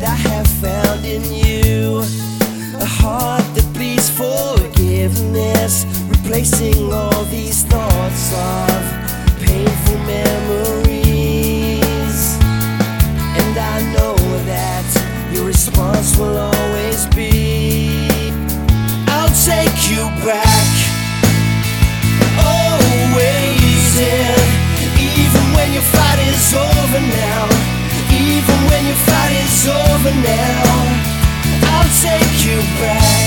that I have found in you. A heart that beats forgiveness, replacing all these thoughts of painful memories. And I know that your response will always be, I'll take you back. Always, even when your fight is over now, even when your fight is over now, I'll take you back.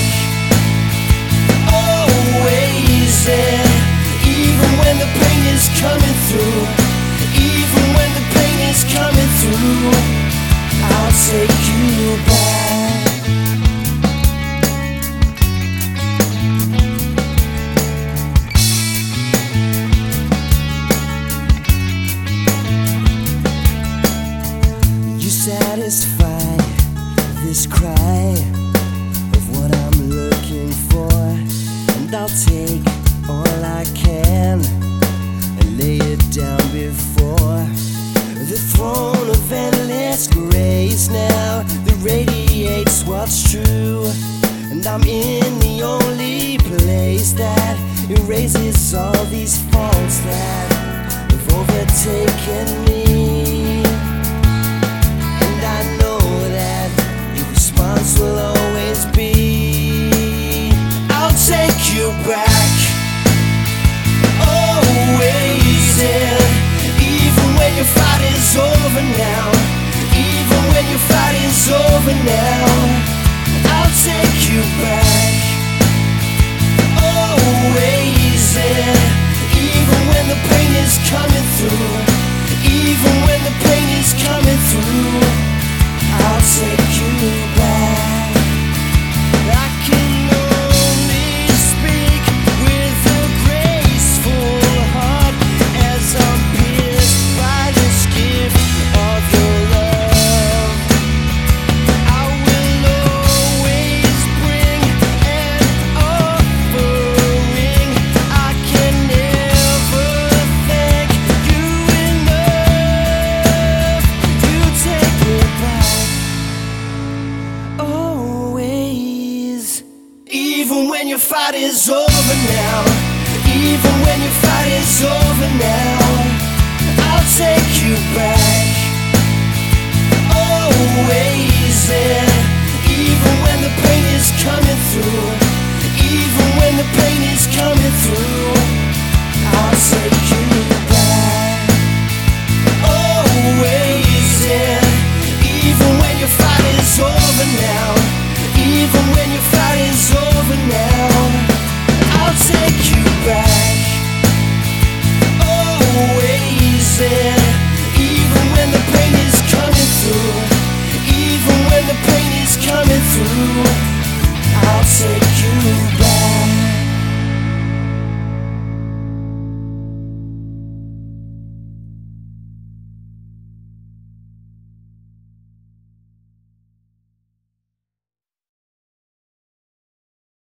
Always, even when the pain is coming through, even when the pain is coming through, I'll take you back. You satisfy this cry of what I'm looking for, and I'll take all I can and lay it down before the throne of endless grace now that radiates what's true. And I'm in the only place that erases all these faults that have overtaken me. And I know that your response will always be, I'll take you back. Always, even when your fight is over now, even when your fight is over now, I'll take you back. Always, even when the pain is coming through, even when the pain is coming through, I'll take you back. I can only speak with a graceful heart as I'm pierced by this gift of your love. I will always bring an offering. I can never thank you enough. You take me back. Always, even when your fight is over now, even when your fight is over now, I'll take you back.